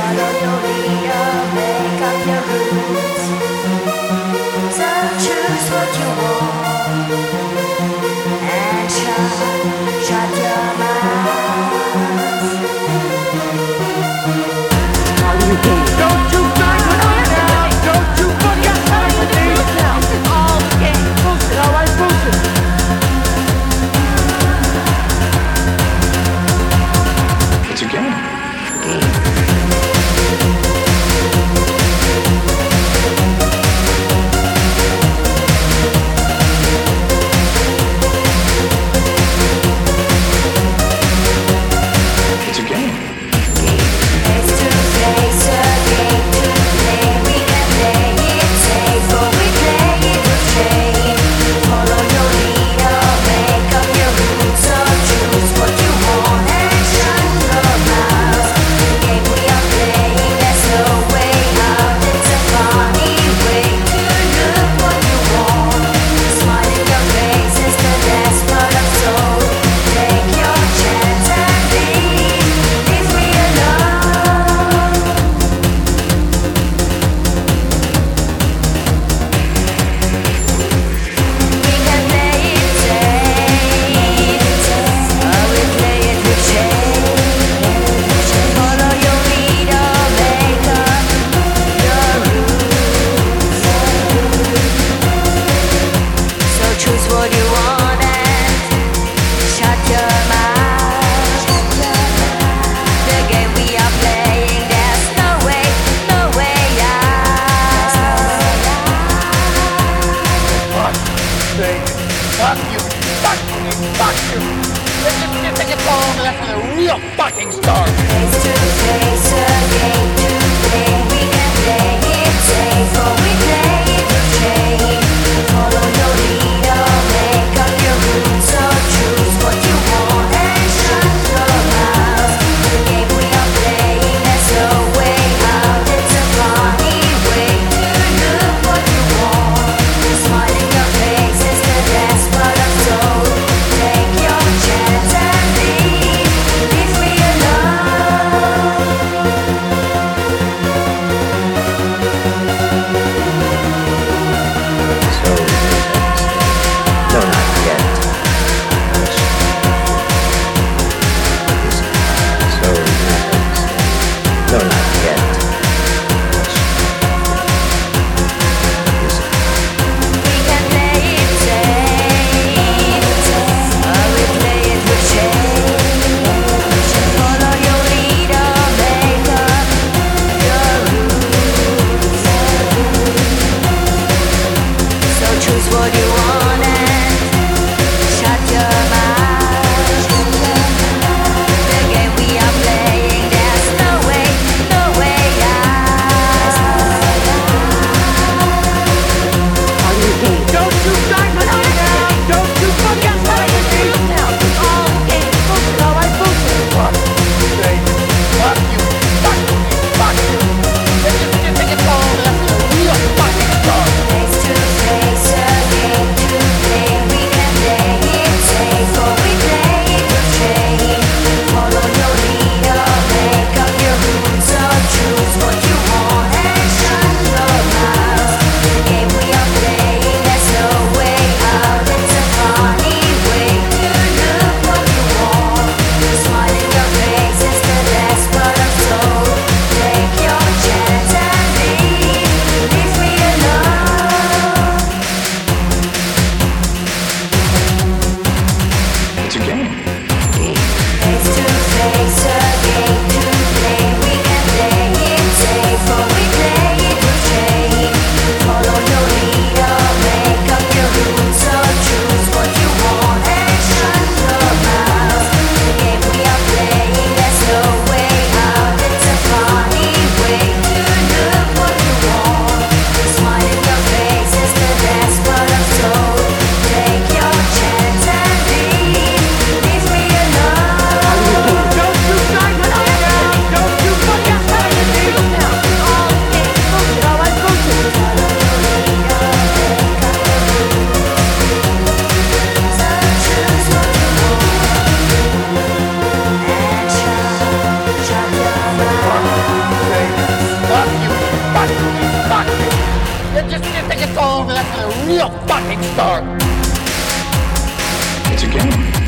Follow your leader, make up your rules. So choose what you want and shut your mouth. How do you think? Don't you mess with me now! Don't you fucking mess with me! This is all game. Bullshit, alright? Bullshit. It's a game. It's a game. Face to face, a game to play. We can play it safe, or we play it with shame. Follow your leader, make up your rules. So choose what you want and shut your mouth. The game we are playing, there's no way out. It's a funny way to look what you want. The smile in your face is the last part of soul. Take your chance and leave me alone. We can play it safe, or we play it with shame. Follow your leader, make up your rules. So choose what you want and shut your mouth. The game we are playing, there's no way out. Fuck you! Fuck you! Fuck you! Let's take it all left for the real fucking start! Face to face, a game to play. We can play it safe, or we play it with shame. Follow your leader, make up your rules. So choose what you want and shut your mouth. The game we are playing, there's no way out. It's a funny way to look what you want. The smile in your face is the last part of soul. Take your chance and leave me alone. over. That's when the real fucking start. It's a game.